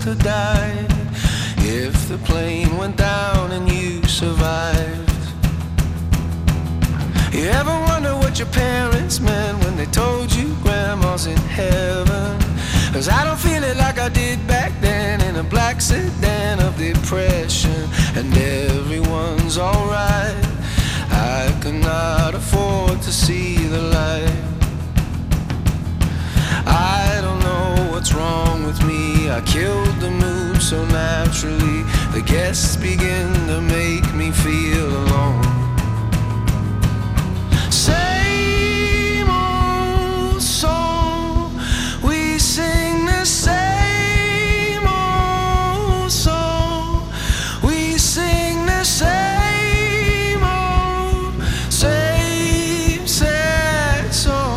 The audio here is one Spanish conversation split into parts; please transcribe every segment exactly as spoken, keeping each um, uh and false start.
sister died, if the plane went down and you survived. You ever wonder what your parents meant when they told you grandma's in heaven? 'Cause I don't feel it like I did back then, in a black sedan of depression, and everyone's alright. I cannot afford to see the light. I don't know what's wrong with me, I killed the mood so naturally. The guests begin to make me feel alone. Same old song, we sing the same old song, we sing the same old, same sad song.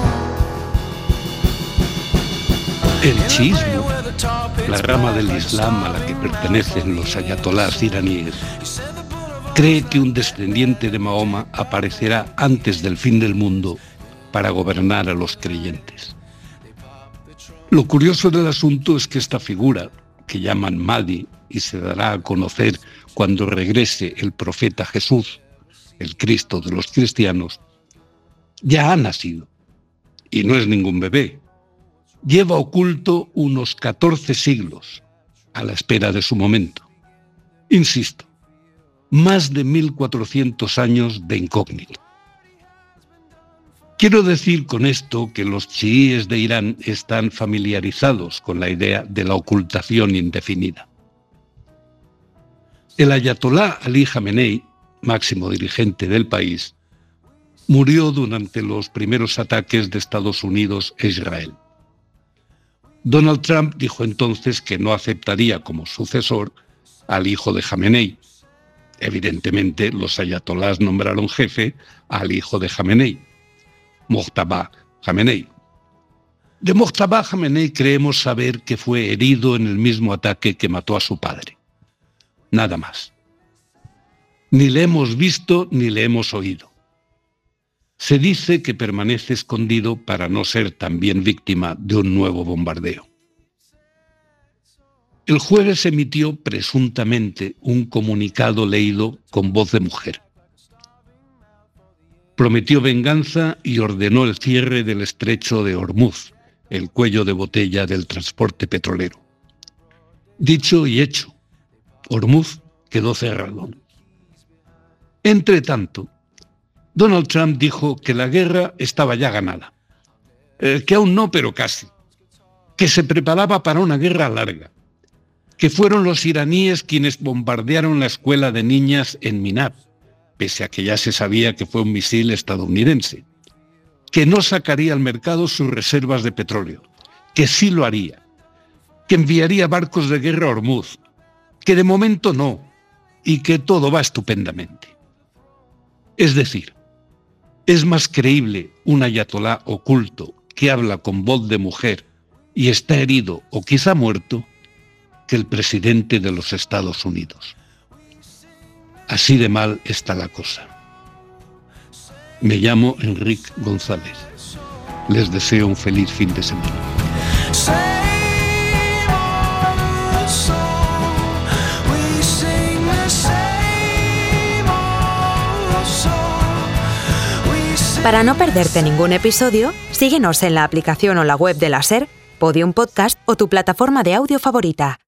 El chiismo, la rama del Islam a la que pertenecen los ayatolás iraníes, cree que un descendiente de Mahoma aparecerá antes del fin del mundo para gobernar a los creyentes. Lo curioso del asunto es que esta figura, que llaman Mahdi y se dará a conocer cuando regrese el profeta Jesús, el Cristo de los cristianos, ya ha nacido, y no es ningún bebé. Lleva oculto unos catorce siglos a la espera de su momento. Insisto, más de mil cuatrocientos años de incógnito. Quiero decir con esto que los chiíes de Irán están familiarizados con la idea de la ocultación indefinida. El ayatolá Ali Jamenei, máximo dirigente del país, murió durante los primeros ataques de Estados Unidos e Israel. Donald Trump dijo entonces que no aceptaría como sucesor al hijo de Jamenei. Evidentemente, los ayatolás nombraron jefe al hijo de Jamenei, Mojtaba Jamenei. De Mojtaba Jamenei creemos saber que fue herido en el mismo ataque que mató a su padre. Nada más. Ni le hemos visto ni le hemos oído. Se dice que permanece escondido para no ser también víctima de un nuevo bombardeo. El jueves emitió presuntamente un comunicado leído con voz de mujer. Prometió venganza y ordenó el cierre del estrecho de Hormuz, el cuello de botella del transporte petrolero. Dicho y hecho, Hormuz quedó cerrado. Entre tanto, Donald Trump dijo que la guerra estaba ya ganada, eh, que aún no, pero casi, que se preparaba para una guerra larga, que fueron los iraníes quienes bombardearon la escuela de niñas en Minab, pese a que ya se sabía que fue un misil estadounidense, que no sacaría al mercado sus reservas de petróleo, que sí lo haría, que enviaría barcos de guerra a Hormuz, que de momento no, y que todo va estupendamente. Es decir, es más creíble un ayatolá oculto que habla con voz de mujer y está herido o quizá muerto que el presidente de los Estados Unidos. Así de mal está la cosa. Me llamo Enrique González. Les deseo un feliz fin de semana. Para no perderte ningún episodio, síguenos en la aplicación o la web de la SER, Podium Podcast o tu plataforma de audio favorita.